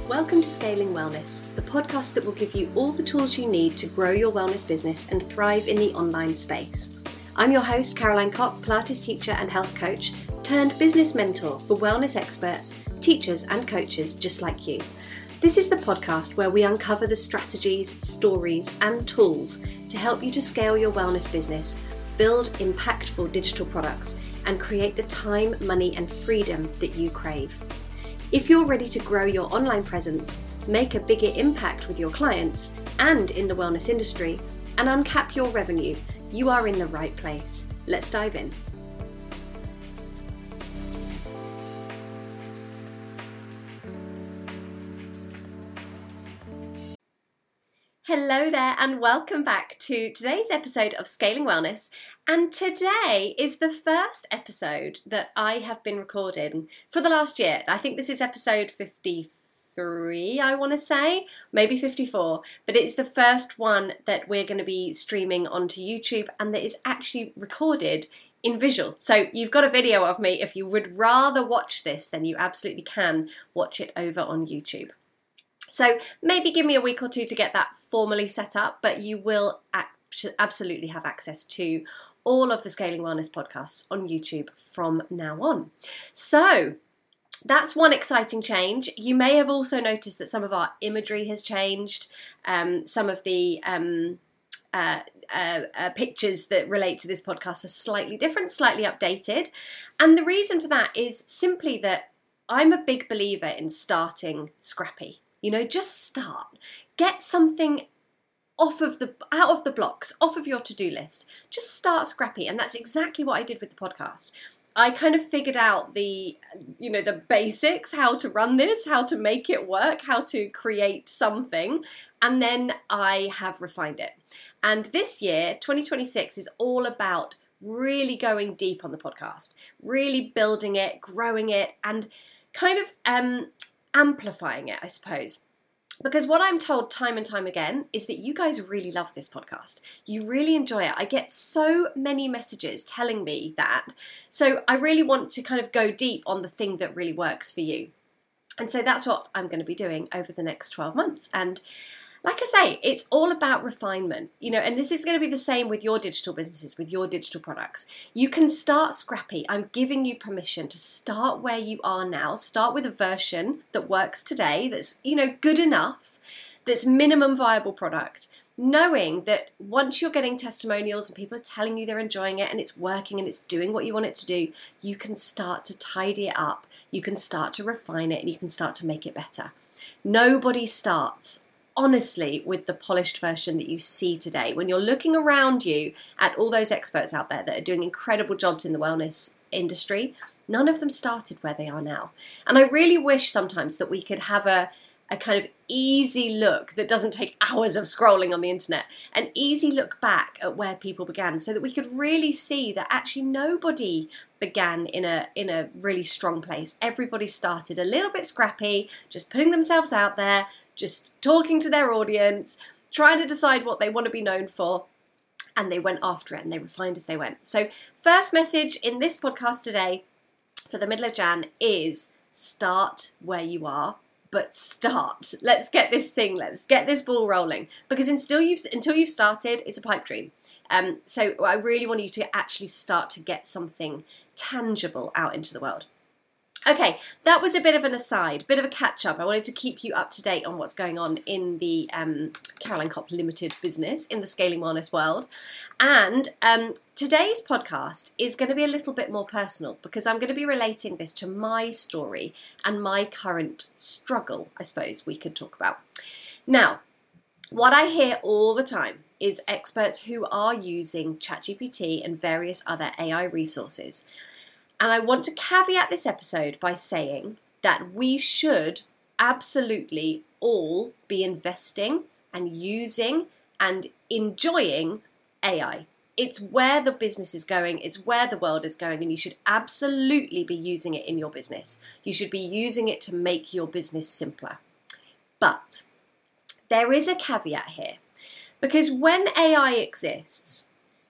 Welcome to Scaling Wellness, the podcast that will give you all the tools you need to grow your wellness business and thrive in the online space. I'm your host, Caroline Kopp, Pilates teacher and health coach, turned business mentor for wellness experts, teachers and coaches just like you. This is the podcast where we uncover the strategies, stories and tools to help you to scale your wellness business, build impactful digital products and create the time, money and freedom that you crave. If you're ready to grow your online presence, make a bigger impact with your clients and in the wellness industry, and uncap your revenue, you are in the right place. Let's dive in. Hello there and welcome back to today's episode of Scaling Wellness. And today is the first episode that I have been recording for the last year. I think this is episode 53, I want to say, maybe 54, but it's the first one that we're going to be streaming onto YouTube and that is actually recorded in visual. So you've got a video of me. If you would rather watch this, then you absolutely can watch it over on YouTube. So maybe give me a week or two to get that formally set up, but you will absolutely have access to all of the Scaling Wellness podcasts on YouTube from now on. So that's one exciting change. You may have also noticed that some of our imagery has changed. Some of the pictures that relate to this podcast are slightly different, slightly updated. And the reason for that is simply that I'm a big believer in starting scrappy. You know, just start. Get something out of the blocks, off of your to-do list. Just start scrappy. And that's exactly what I did with the podcast. I kind of figured out the basics, how to run this, how to make it work, how to create something. And then I have refined it. And this year, 2026, is all about really going deep on the podcast, really building it, growing it, and kind of amplifying it, I suppose. Because what I'm told time and time again is that you guys really love this podcast. You really enjoy it. I get so many messages telling me that. So I really want to kind of go deep on the thing that really works for you. And so that's what I'm going to be doing over the next 12 months. And like I say, it's all about refinement, and this is going to be the same with your digital businesses, with your digital products. You can start scrappy. I'm giving you permission to start where you are now. Start with a version that works today, that's, good enough, that's minimum viable product, knowing that once you're getting testimonials and people are telling you they're enjoying it and it's working and it's doing what you want it to do, you can start to tidy it up. You can start to refine it and you can start to make it better. Nobody starts honestly with the polished version that you see today. When you're looking around you at all those experts out there that are doing incredible jobs in the wellness industry, none of them started where they are now. And I really wish sometimes that we could have a kind of easy look that doesn't take hours of scrolling on the internet, an easy look back at where people began so that we could really see that actually nobody began in a really strong place. Everybody started a little bit scrappy, just putting themselves out there, just talking to their audience, trying to decide what they want to be known for, and they went after it and they refined as they went. So first message in this podcast today for the middle of Jan is start where you are, but start. Let's get this ball rolling, because until you've started, it's a pipe dream. So I really want you to actually start to get something tangible out into the world. Okay, that was a bit of an aside, bit of a catch-up. I wanted to keep you up to date on what's going on in the Caroline Kopp Limited business, in the Scaling Wellness world. And today's podcast is going to be a little bit more personal, because I'm going to be relating this to my story and my current struggle, I suppose we could talk about. Now, what I hear all the time is experts who are using ChatGPT and various other AI resources. And I want to caveat this episode by saying that we should absolutely all be investing and using and enjoying AI. It's where the business is going, it's where the world is going, and you should absolutely be using it in your business. You should be using it to make your business simpler. But there is a caveat here, because when AI exists,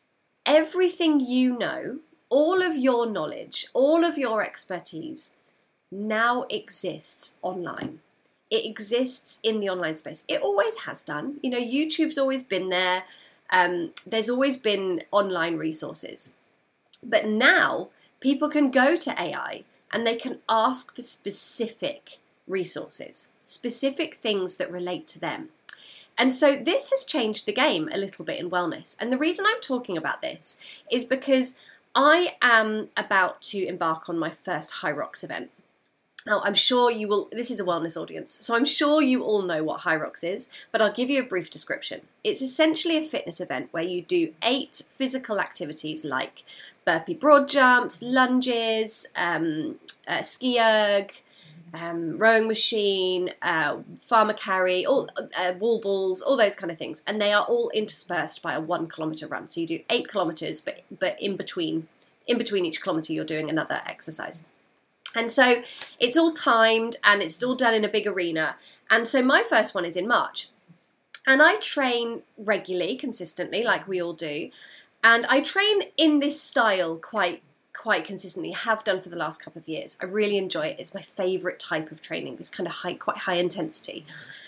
everything you know, all of your knowledge, all of your expertise now exists online. It exists in the online space. It always has done. You know, YouTube's always been there. There's always been online resources. But now people can go to AI and they can ask for specific resources, specific things that relate to them. And so this has changed the game a little bit in wellness. And the reason I'm talking about this is because I am about to embark on my first HYROX event. Now, I'm sure you will, this is a wellness audience, so I'm sure you all know what HYROX is, but I'll give you a brief description. It's essentially a fitness event where you do 8 physical activities like burpee broad jumps, lunges, ski erg, rowing machine, farmer carry, all wall balls, all those kind of things, and they are all interspersed by a 1 kilometre run. So you do 8 kilometres, but in between each kilometre you're doing another exercise. And so it's all timed and it's all done in a big arena. And so my first one is in March. And I train regularly, consistently, like we all do. And I train in this style quite consistently, have done for the last couple of years. I really enjoy it. It's my favourite type of training, this kind of quite high intensity.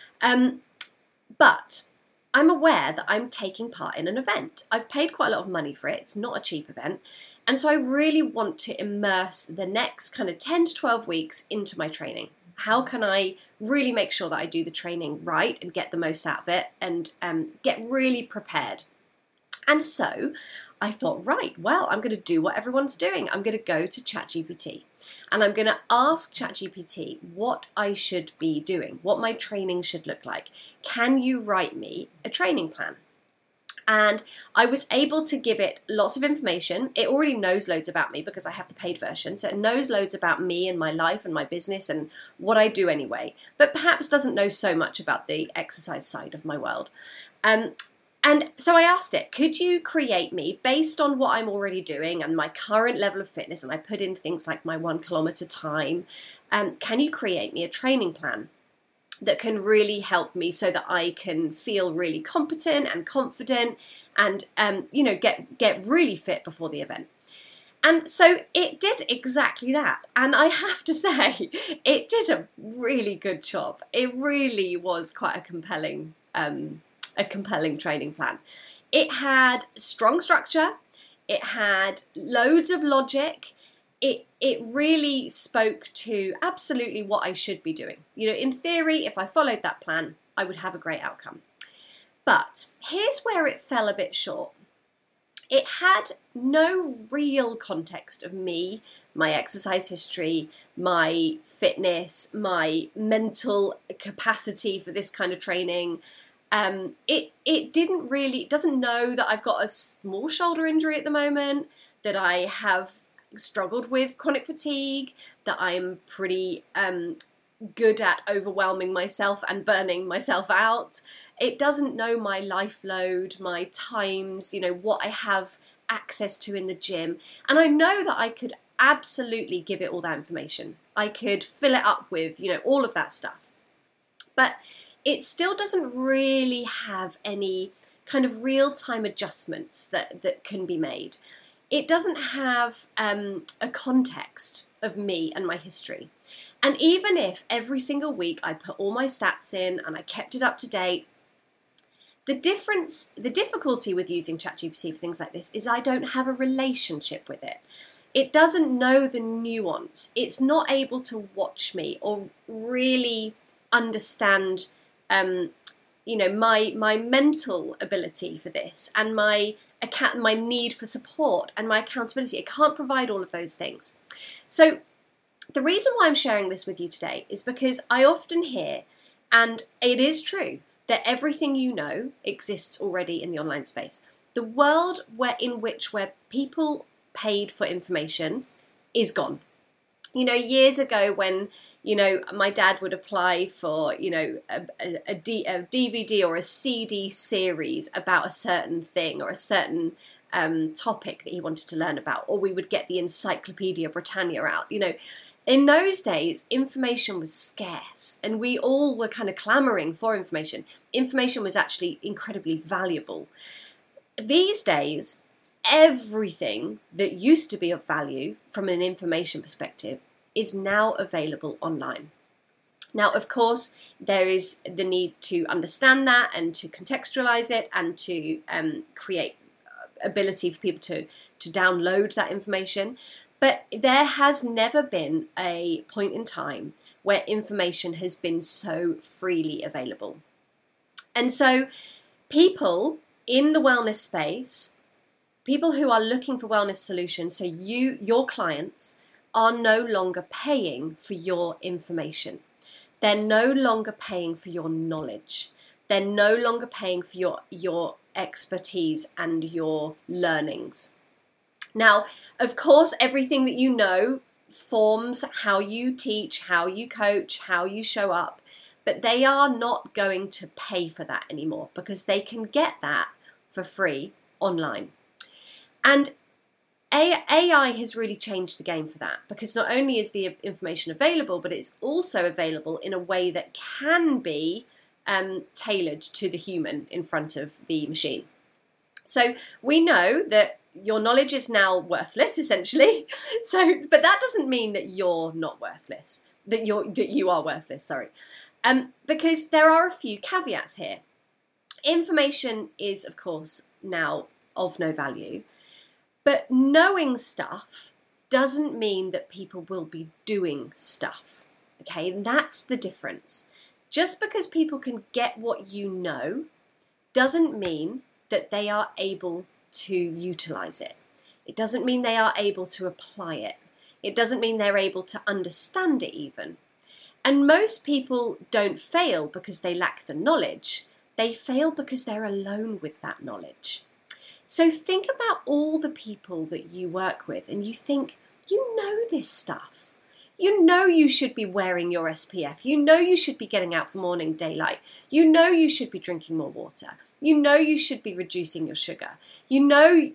But I'm aware that I'm taking part in an event. I've paid quite a lot of money for it. It's not a cheap event. And so I really want to immerse the next kind of 10 to 12 weeks into my training. How can I really make sure that I do the training right and get the most out of it and get really prepared? And so I thought, right, well, I'm going to do what everyone's doing. I'm going to go to ChatGPT and I'm going to ask ChatGPT what I should be doing, what my training should look like. Can you write me a training plan? And I was able to give it lots of information. It already knows loads about me because I have the paid version. So it knows loads about me and my life and my business and what I do anyway, but perhaps doesn't know so much about the exercise side of my world. And so I asked it, could you create me based on what I'm already doing and my current level of fitness? And I put in things like my 1 kilometre time. Can you create me a training plan that can really help me so that I can feel really competent and confident and, get really fit before the event? And so it did exactly that. And I have to say, it did a really good job. It really was quite a compelling training plan. It had strong structure. It had loads of logic. It really spoke to absolutely what I should be doing. You know, in theory, if I followed that plan, I would have a great outcome. But here's where it fell a bit short. It had no real context of me, my exercise history, my fitness, my mental capacity for this kind of training. It doesn't know that I've got a small shoulder injury at the moment, that I have struggled with chronic fatigue, that I'm pretty good at overwhelming myself and burning myself out. It doesn't know my life load, my times, what I have access to in the gym. And I know that I could absolutely give it all that information. I could fill it up with, all of that stuff. But it still doesn't really have any kind of real-time adjustments that can be made. It doesn't have a context of me and my history. And even if every single week I put all my stats in and I kept it up to date, the difficulty with using ChatGPT for things like this is I don't have a relationship with it. It doesn't know the nuance. It's not able to watch me or really understand my mental ability for this and my need for support and my accountability. It can't provide all of those things. So the reason why I'm sharing this with you today is because I often hear, and it is true, that everything you know exists already in the online space. The world where people paid for information is gone. Years ago when my dad would apply for, a DVD or a CD series about a certain thing or a certain topic that he wanted to learn about, or we would get the Encyclopedia Britannia out. In those days, information was scarce and we all were kind of clamoring for information. Information was actually incredibly valuable. These days, everything that used to be of value from an information perspective is now available online. Now, of course, there is the need to understand that and to contextualize it and to create ability for people to download that information. But there has never been a point in time where information has been so freely available. And so people in the wellness space, people who are looking for wellness solutions, so your clients, are no longer paying for your information. They're no longer paying for your knowledge. They're no longer paying for your expertise and your learnings. Now, of course, everything that you know forms how you teach, how you coach, how you show up, but they are not going to pay for that anymore because they can get that for free online. And AI has really changed the game for that, because not only is the information available, but it's also available in a way that can be tailored to the human in front of the machine. So we know that your knowledge is now worthless, essentially. But that doesn't mean that you're not worthless, that you are worthless. Sorry, because there are a few caveats here. Information is, of course, now of no value. But knowing stuff doesn't mean that people will be doing stuff, okay? And that's the difference. Just because people can get what you know doesn't mean that they are able to utilize it. It doesn't mean they are able to apply it. It doesn't mean they're able to understand it even. And most people don't fail because they lack the knowledge. They fail because they're alone with that knowledge. So think about all the people that you work with and you think, you know this stuff. You know you should be wearing your SPF. You know you should be getting out for morning daylight. You know you should be drinking more water. You know you should be reducing your sugar. You know.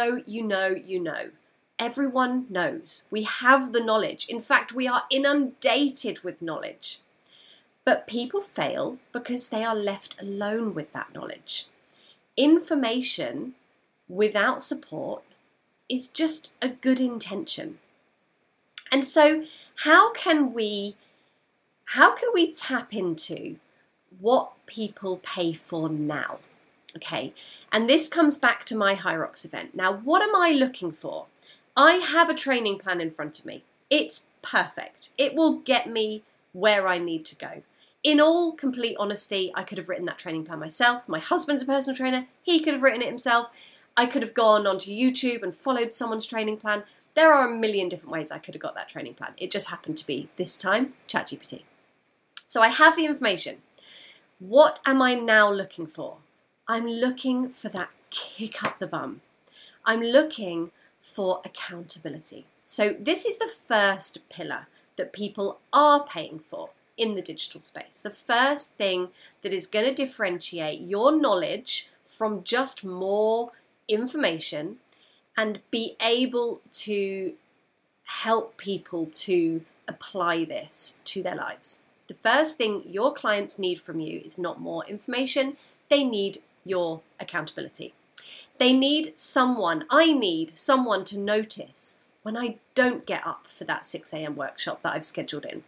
Everyone knows. We have the knowledge. In fact, we are inundated with knowledge. But people fail because they are left alone with that knowledge. Information without support is just a good intention. And so how can we tap into what people pay for now? Okay, and this comes back to my Hyrox event. Now, what am I looking for? I have a training plan in front of me. It's perfect. It will get me where I need to go. In all complete honesty, I could have written that training plan myself. My husband's a personal trainer. He could have written it himself. I could have gone onto YouTube and followed someone's training plan. There are a million different ways I could have got that training plan. It just happened to be, this time, ChatGPT. So I have the information. What am I now looking for? I'm looking for that kick up the bum. I'm looking for accountability. So this is the first pillar that people are paying for in the digital space. The first thing that is going to differentiate your knowledge from just more information and be able to help people to apply this to their lives. The first thing your clients need from you is not more information. They need your accountability. I need someone to notice when I don't get up for that 6 a.m. workout that I've scheduled in.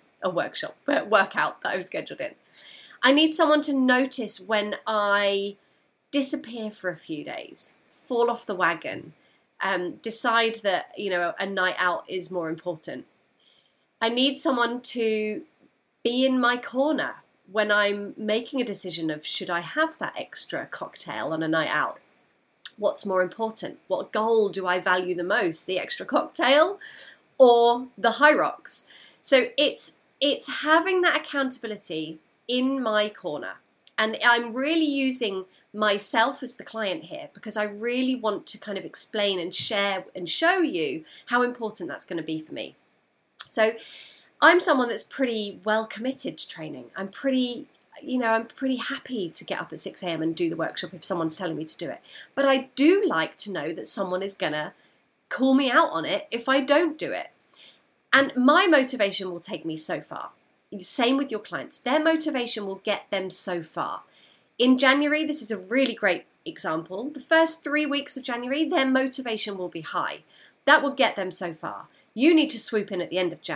I need someone to notice when I disappear for a few days, fall off the wagon, decide that, a night out is more important. I need someone to be in my corner when I'm making a decision of, should I have that extra cocktail on a night out? What's more important? What goal do I value the most? The extra cocktail or the Hyrox? So it's having that accountability in my corner. And I'm really using myself as the client here because I really want to kind of explain and share and show you how important that's going to be for me. So I'm someone that's pretty well committed to training. I'm pretty happy to get up at 6 a.m. and do the workshop if someone's telling me to do it. But I do like to know that someone is going to call me out on it if I don't do it. And my motivation will take me so far. Same with your clients. Their motivation will get them so far. In January, this is a really great example. The first 3 weeks of January, their motivation will be high. That will get them so far. You need to swoop in at the end of Jan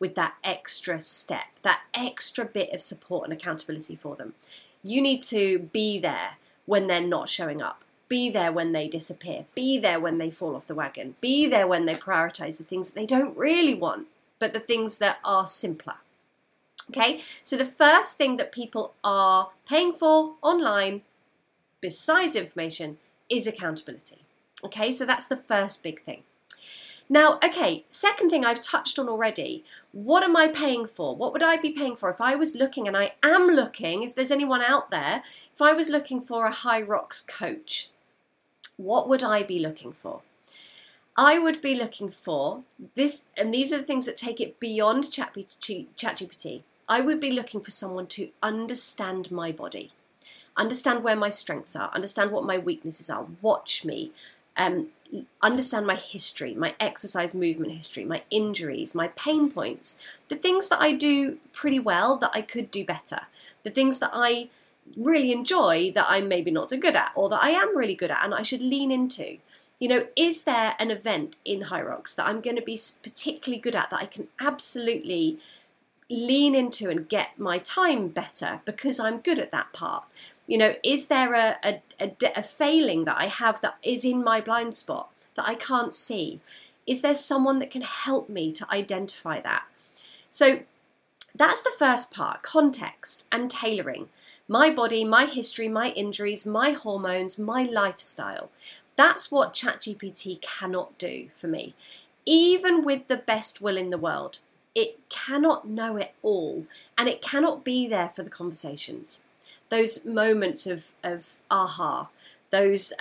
with that extra step, that extra bit of support and accountability for them. You need to be there when they're not showing up. Be there when they disappear. Be there when they fall off the wagon. Be there when they prioritize the things that they don't really want, but the things that are simpler. Okay, so the first thing that people are paying for online, besides information, is accountability. Okay, so that's the first big thing. Now, okay, second thing I've touched on already. What am I paying for? What would I be paying for if I was looking, and I am looking, if there's anyone out there, if I was looking for a HYROX coach, what would I be looking for? I would be looking for this, and these are the things that take it beyond ChatGPT. I would be looking for someone to understand my body, understand where my strengths are, understand what my weaknesses are, watch me, understand my history, my exercise movement history, my injuries, my pain points, the things that I do pretty well that I could do better, the things that I really enjoy that I'm maybe not so good at, or that I am really good at and I should lean into. You know, is there an event in HYROX that I'm going to be particularly good at that I can absolutely lean into and get my time better because I'm good at that part? You know, is there a failing that I have that is in my blind spot that I can't see? Is there someone that can help me to identify that? So that's the first part, context and tailoring. My body, my history, my injuries, my hormones, my lifestyle. That's what ChatGPT cannot do for me. Even with the best will in the world, it cannot know it all, and it cannot be there for the conversations. Those moments of aha, those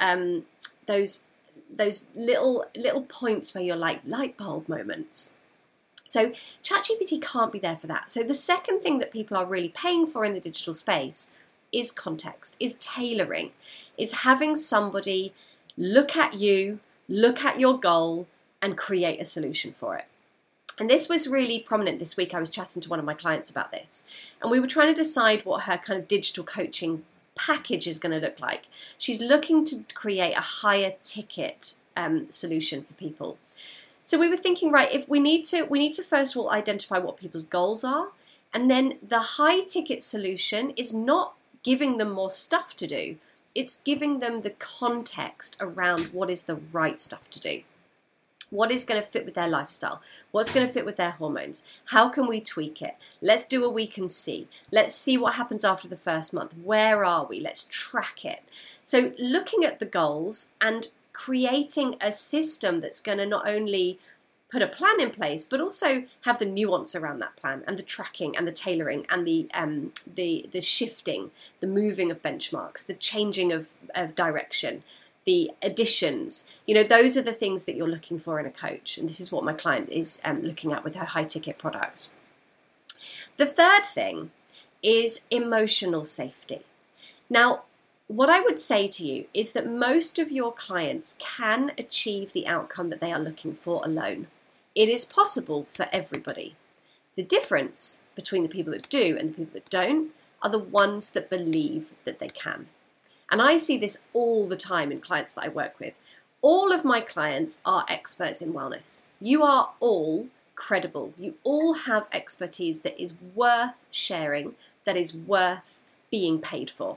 little points where you're like light bulb moments. So ChatGPT can't be there for that. So the second thing that people are really paying for in the digital space is context, is tailoring, is having somebody look at you, look at your goal, and create a solution for it. And this was really prominent this week. I was chatting to one of my clients about this, and we were trying to decide what her kind of digital coaching package is going to look like. She's looking to create a higher ticket solution for people. So we were thinking, right, if we need to first of all identify what people's goals are, and then the high ticket solution is not giving them more stuff to do. It's giving them the context around what is the right stuff to do. What is going to fit with their lifestyle? What's going to fit with their hormones? How can we tweak it? Let's do a week and see. Let's see what happens after the first month. Where are we? Let's track it. So looking at the goals and creating a system that's going to not only put a plan in place, but also have the nuance around that plan and the tracking and the tailoring and the shifting, the moving of benchmarks, the changing of direction, the additions. You know, those are the things that you're looking for in a coach. And this is what my client is looking at with her high ticket product. The third thing is emotional safety. Now, what I would say to you is that most of your clients can achieve the outcome that they are looking for alone. It is possible for everybody. The difference between the people that do and the people that don't are the ones that believe that they can. And I see this all the time in clients that I work with. All of my clients are experts in wellness. You are all credible. You all have expertise that is worth sharing, that is worth being paid for.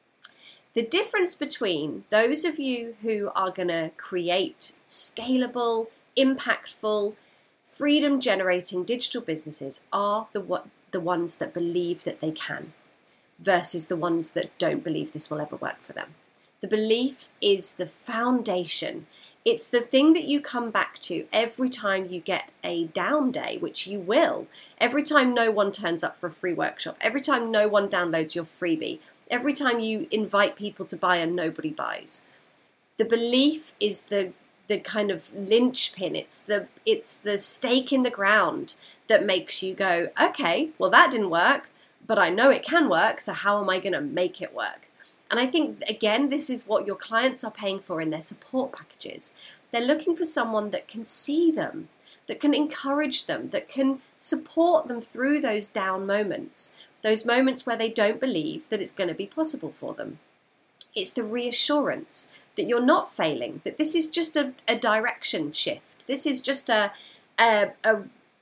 The difference between those of you who are going to create scalable, impactful, freedom-generating digital businesses are the ones that believe that they can, versus the ones that don't believe this will ever work for them. The belief is the foundation. It's the thing that you come back to every time you get a down day, which you will. Every time no one turns up for a free workshop, every time no one downloads your freebie, every time you invite people to buy and nobody buys. The belief is the kind of linchpin. It's the stake in the ground that makes you go, okay, well that didn't work, but I know it can work, so how am I going to make it work? And I think, again, this is what your clients are paying for in their support packages. They're looking for someone that can see them, that can encourage them, that can support them through those down moments, those moments where they don't believe that it's going to be possible for them. It's the reassurance that you're not failing, that this is just a direction shift. This is just a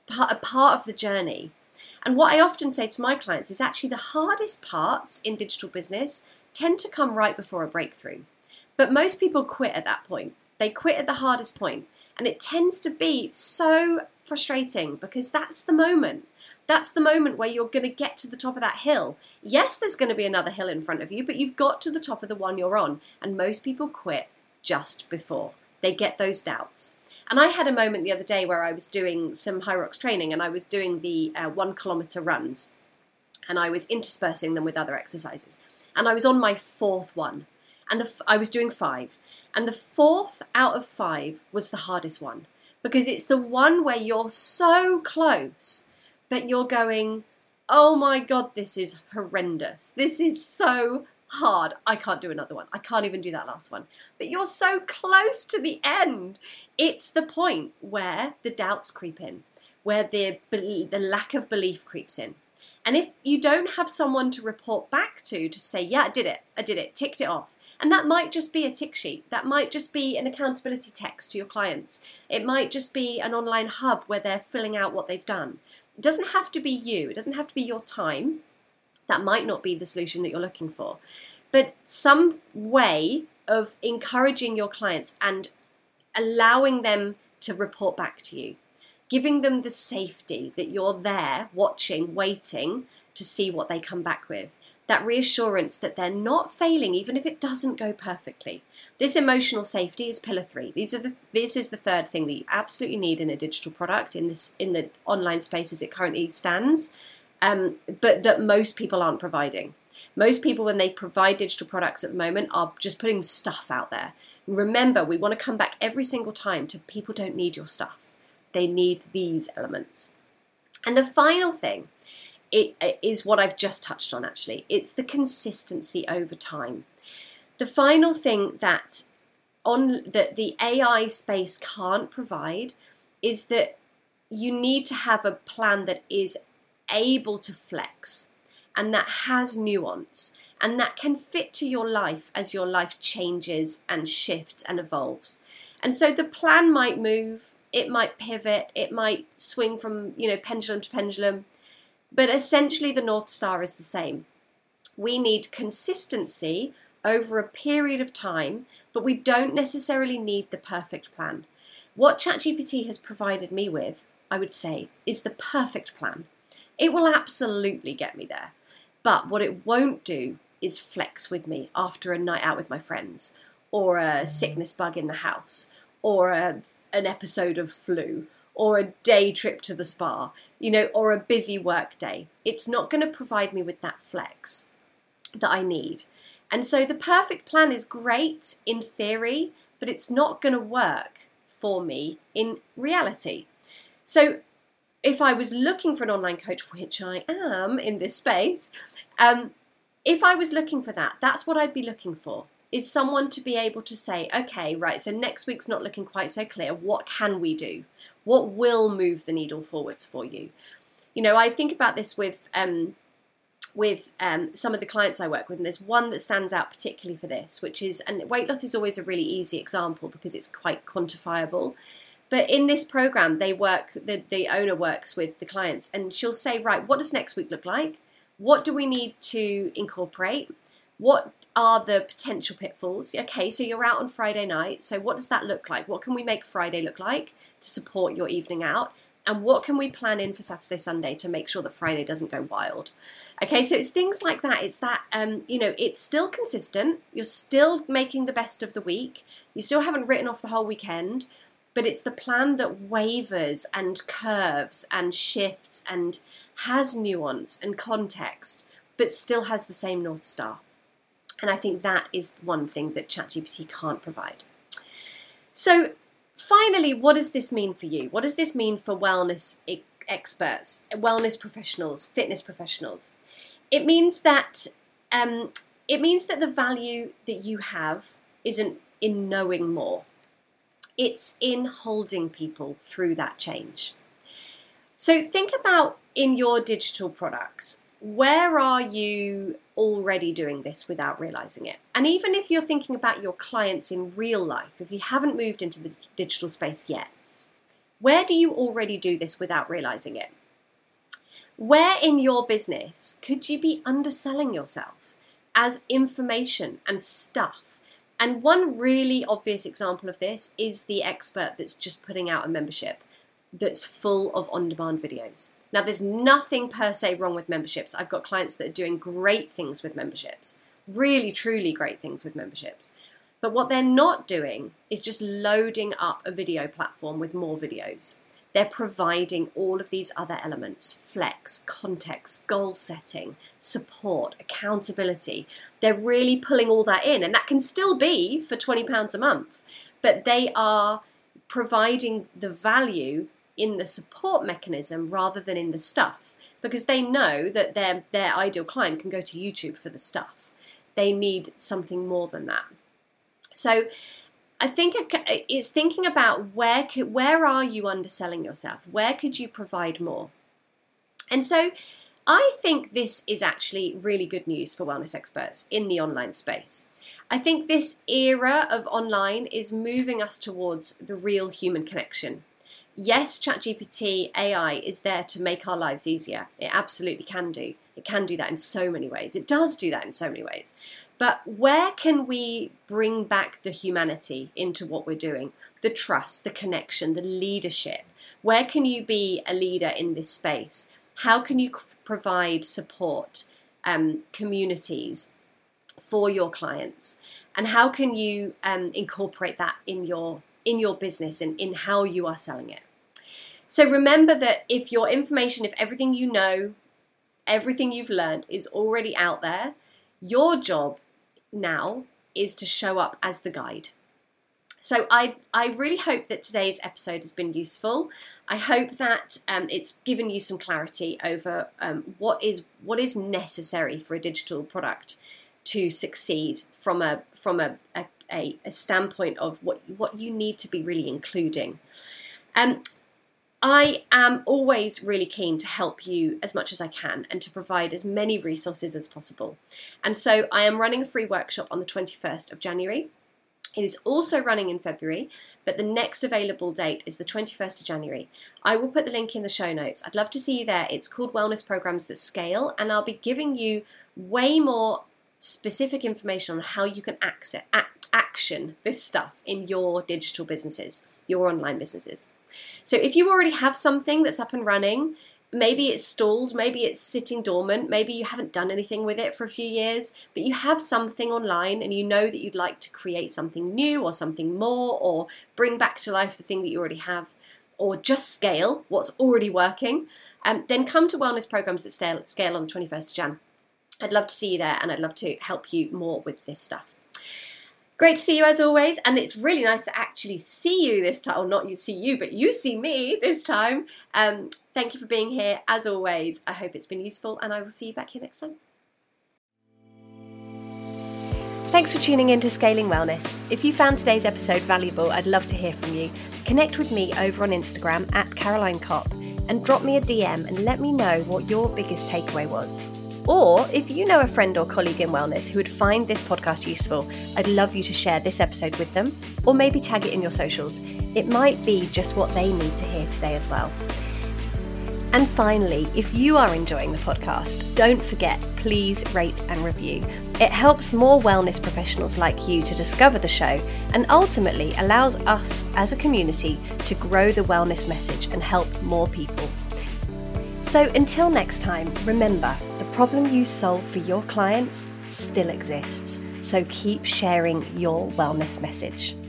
a part of the journey. And what I often say to my clients is actually the hardest parts in digital business tend to come right before a breakthrough. But most people quit at that point. They quit at the hardest point. And it tends to be so frustrating because that's the moment. That's the moment where you're going to get to the top of that hill. Yes, there's going to be another hill in front of you, but you've got to the top of the one you're on. And most people quit just before. They get those doubts. And I had a moment the other day where I was doing some HYROX training and I was doing the 1 kilometer runs and I was interspersing them with other exercises. And I was on my 4th one and I was doing 5. And the 4th out of 5 was the hardest one because it's the one where you're so close, but you're going, oh my God, this is horrendous. This is so hard. I can't do another one. I can't even do that last one. But you're so close to the end. It's the point where the doubts creep in, where the lack of belief creeps in. And if you don't have someone to report back to say, yeah, I did it, ticked it off. And that might just be a tick sheet. That might just be an accountability text to your clients. It might just be an online hub where they're filling out what they've done. It doesn't have to be you. It doesn't have to be your time. That might not be the solution that you're looking for. But some way of encouraging your clients and allowing them to report back to you, giving them the safety that you're there watching, waiting to see what they come back with. That reassurance that they're not failing, even if it doesn't go perfectly. This emotional safety is pillar 3. This is the third thing that you absolutely need in a digital product in the online space as it currently stands, but that most people aren't providing. Most people, when they provide digital products at the moment, are just putting stuff out there. Remember, we want to come back every single time to people don't need your stuff. They need these elements. And the final thing, it is what I've just touched on actually. It's the consistency over time. The final thing that the AI space can't provide is that you need to have a plan that is able to flex and that has nuance and that can fit to your life as your life changes and shifts and evolves. And so the plan might move, it might pivot, it might swing from, pendulum to pendulum. But essentially the North Star is the same. We need consistency over a period of time, but we don't necessarily need the perfect plan. What ChatGPT has provided me with, I would say, is the perfect plan. It will absolutely get me there. But what it won't do is flex with me after a night out with my friends, or a sickness bug in the house, or an episode of flu, or a day trip to the spa, or a busy work day. It's not going to provide me with that flex that I need. And so the perfect plan is great in theory, but it's not going to work for me in reality. So if I was looking for an online coach, which I am in this space, if I was looking for that, that's what I'd be looking for, is someone to be able to say, okay, right, so next week's not looking quite so clear. What can we do? What will move the needle forwards for you? I think about this with some of the clients I work with, and there's one that stands out particularly for this, which is, and weight loss is always a really easy example because it's quite quantifiable. But in this program, the owner works with the clients and she'll say, right, what does next week look like? What do we need to incorporate? What are the potential pitfalls? Okay, so you're out on Friday night. So what does that look like? What can we make Friday look like to support your evening out? And what can we plan in for Saturday, Sunday to make sure that Friday doesn't go wild? Okay, so it's things like that. It's that, it's still consistent. You're still making the best of the week. You still haven't written off the whole weekend, but it's the plan that wavers and curves and shifts and has nuance and context, but still has the same North Star. And I think that is one thing that ChatGPT can't provide. So finally, what does this mean for you? What does this mean for wellness experts, wellness professionals, fitness professionals? It means that the value that you have isn't in knowing more. It's in holding people through that change. So think about in your digital products, where are you already doing this without realizing it? And even if you're thinking about your clients in real life, if you haven't moved into the digital space yet, Where do you already do this without realizing it? Where in your business could you be underselling yourself as information and stuff? And one really obvious example of this is the expert that's just putting out a membership that's full of on-demand videos. Now, there's nothing per se wrong with memberships. I've got clients that are doing great things with memberships, really, truly great things with memberships. But what they're not doing is just loading up a video platform with more videos. They're providing all of these other elements: flex, context, goal setting, support, accountability. They're really pulling all that in, and that can still be for £20 a month, but they are providing the value in the support mechanism rather than in the stuff, because they know that their ideal client can go to YouTube for the stuff. They need something more than that. So I think it's thinking about where are you underselling yourself? Where could you provide more? And so I think this is actually really good news for wellness experts in the online space. I think this era of online is moving us towards the real human connection. Yes, ChatGPT AI is there to make our lives easier. It absolutely can do. It can do that in so many ways. It does do that in so many ways. But where can we bring back the humanity into what we're doing? The trust, the connection, the leadership. Where can you be a leader in this space? How can you provide support, communities for your clients? And how can you incorporate that in your business and in how you are selling it? So remember that if your information, if everything you know, everything you've learned is already out there, your job now is to show up as the guide. So I really hope that today's episode has been useful. I hope that it's given you some clarity over what is necessary for a digital product to succeed from a standpoint of what you need to be really including. I am always really keen to help you as much as I can and to provide as many resources as possible. And so I am running a free workshop on the 21st of January. It is also running in February, but the next available date is the 21st of January. I will put the link in the show notes. I'd love to see you there. It's called Wellness Programs That Scale, and I'll be giving you way more specific information on how you can action this stuff in your digital businesses, your online businesses. So if you already have something that's up and running, maybe it's stalled, maybe it's sitting dormant, maybe you haven't done anything with it for a few years, but you have something online and you know that you'd like to create something new or something more, or bring back to life the thing that you already have, or just scale what's already working, then come to Wellness Programs That Scale on the 21st of Jan. I'd love to see you there, and I'd love to help you more with this stuff. Great to see you as always, and it's really nice to actually see you this time, or not you see you, but you see me this time. Thank you for being here as always. I hope it's been useful, and I will see you back here next time. Thanks for tuning in to Scaling Wellness. If you found today's episode valuable, I'd love to hear from you. Connect with me over on Instagram @Caroline Kopp and drop me a DM and let me know what your biggest takeaway was. Or if you know a friend or colleague in wellness who would find this podcast useful, I'd love you to share this episode with them, or maybe tag it in your socials. It might be just what they need to hear today as well. And finally, if you are enjoying the podcast, don't forget, please rate and review. It helps more wellness professionals like you to discover the show and ultimately allows us as a community to grow the wellness message and help more people. So until next time, remember, the problem you solve for your clients still exists. So keep sharing your wellness message.